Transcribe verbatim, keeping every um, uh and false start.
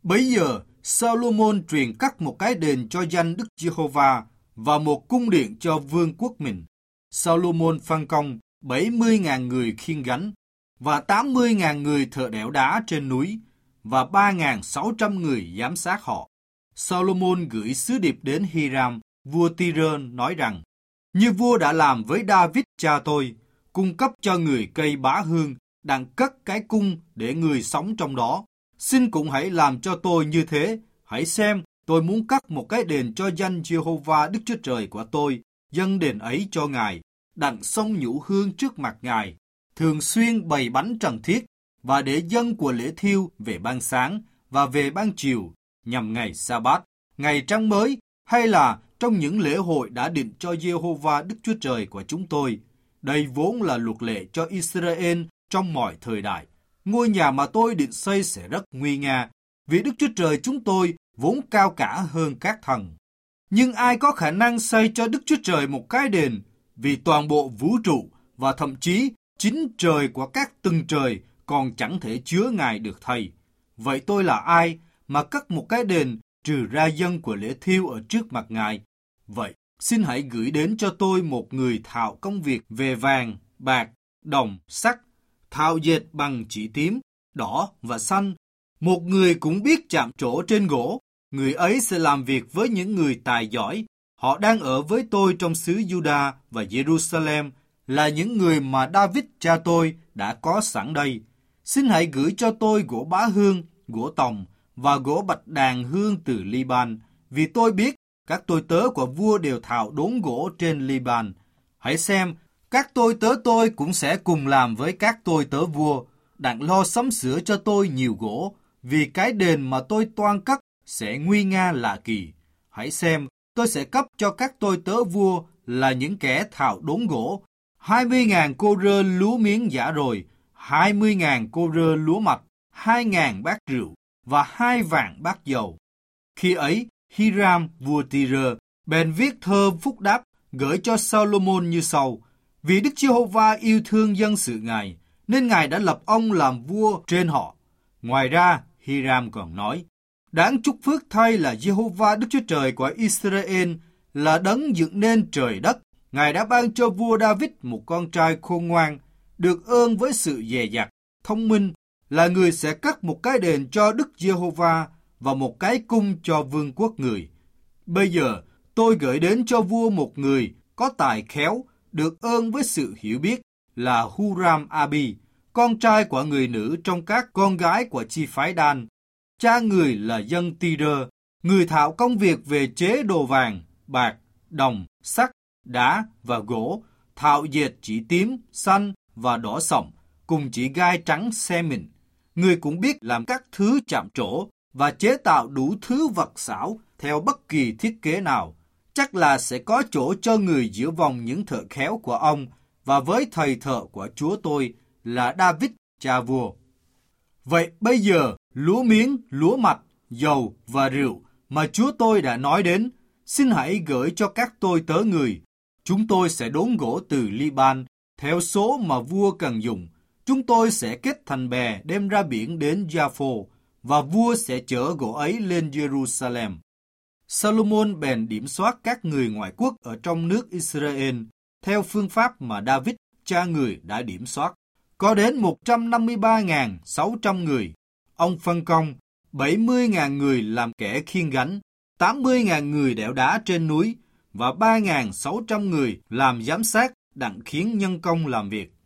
Bấy giờ, Salomon truyền cắt một cái đền cho danh Đức Giê-hô-va và một cung điện cho vương quốc mình. Salomon phân công bảy mươi nghìn người khiêng gánh và tám mươi nghìn người thợ đẽo đá trên núi và ba nghìn sáu trăm người giám sát họ. Salomon gửi sứ điệp đến Hiram, vua Tyre, nói rằng: như vua đã làm với David cha tôi, cung cấp cho người cây bá hương, đặng cất cái cung để người sống trong đó. Xin cũng hãy làm cho tôi như thế. Hãy xem, tôi muốn cất một cái đền cho danh Giê-hô-va Đức Chúa Trời của tôi, dâng đền ấy cho Ngài, đặng xông nhũ hương trước mặt Ngài, thường xuyên bày bánh trần thiết, và để dâng của lễ thiêu về ban sáng và về ban chiều, nhằm ngày Sa-bát, ngày trăng mới, hay là trong những lễ hội đã định cho Giê-hô-va Đức Chúa Trời của chúng tôi. Đây vốn là luật lệ cho Israel trong mọi thời đại. Ngôi nhà mà tôi định xây sẽ rất nguy nga, vì Đức Chúa Trời chúng tôi vốn cao cả hơn các thần. Nhưng ai có khả năng xây cho Đức Chúa Trời một cái đền, vì toàn bộ vũ trụ và thậm chí chính trời của các tầng trời còn chẳng thể chứa Ngài được thầy. Vậy tôi là ai mà cất một cái đền trừ ra dân của lễ thiêu ở trước mặt Ngài? Vậy, xin hãy gửi đến cho tôi một người thạo công việc về vàng, bạc, đồng, sắt, thạo dệt bằng chỉ tím, đỏ và xanh. Một người cũng biết chạm trổ trên gỗ. Người ấy sẽ làm việc với những người tài giỏi. Họ đang ở với tôi trong xứ Juda và Jerusalem, là những người mà David cha tôi đã có sẵn đây. Xin hãy gửi cho tôi gỗ bá hương, gỗ tòng và gỗ bạch đàn hương từ Liban, vì tôi biết các tôi tớ của vua đều thạo đốn gỗ trên Liban. Hãy xem, các tôi tớ tôi cũng sẽ cùng làm với các tôi tớ vua, đặng lo sắm sửa cho tôi nhiều gỗ, vì cái đền mà tôi toan cất sẽ nguy nga lạ kỳ. Hãy xem, tôi sẽ cấp cho các tôi tớ vua là những kẻ thạo đốn gỗ, hai mươi nghìn cô rơ lúa miếng giả rồi, hai mươi nghìn cô rơ lúa mạch, hai nghìn bát rượu và hai vạn bát dầu. Khi ấy, Hiram, vua Tyre, bèn viết thơ phúc đáp gửi cho Salomon như sau: vì Đức Giê-hô-va yêu thương dân sự Ngài, nên Ngài đã lập ông làm vua trên họ. Ngoài ra, Hiram còn nói: đáng chúc phước thay là Giê-hô-va Đức Chúa Trời của Israel là đấng dựng nên trời đất. Ngài đã ban cho vua David một con trai khôn ngoan, được ơn với sự dè dặt, thông minh, là người sẽ cất một cái đền cho Đức Giê-hô-va và một cái cung cho vương quốc người. Bây giờ, tôi gửi đến cho vua một người có tài khéo, được ơn với sự hiểu biết, là Huram-Abi, con trai của người nữ trong các con gái của chi phái Dan. Cha người là dân Tyre, người thạo công việc về chế đồ vàng, bạc, đồng, sắt, đá và gỗ, thạo dệt chỉ tím, xanh và đỏ sậm, cùng chỉ gai trắng xe mịn. Người cũng biết làm các thứ chạm trổ và chế tạo đủ thứ vật xảo theo bất kỳ thiết kế nào. Chắc là sẽ có chỗ cho người giữa vòng những thợ khéo của ông và với thầy thợ của chúa tôi là David cha vua. Vậy bây giờ, lúa miếng, lúa mạch, dầu và rượu mà chúa tôi đã nói đến, xin hãy gửi cho các tôi tớ người. Chúng tôi sẽ đốn gỗ từ Liban theo số mà vua cần dùng. Chúng tôi sẽ kết thành bè đem ra biển đến Gia-phô, và vua sẽ chở gỗ ấy lên Jerusalem. Salomon bèn điểm soát các người ngoại quốc ở trong nước Israel theo phương pháp mà David, cha người, đã điểm soát. Có đến một trăm năm mươi ba nghìn sáu trăm người. Ông phân công bảy mươi nghìn người làm kẻ khiêng gánh, tám mươi nghìn người đẽo đá trên núi và ba nghìn sáu trăm người làm giám sát đặng khiến nhân công làm việc.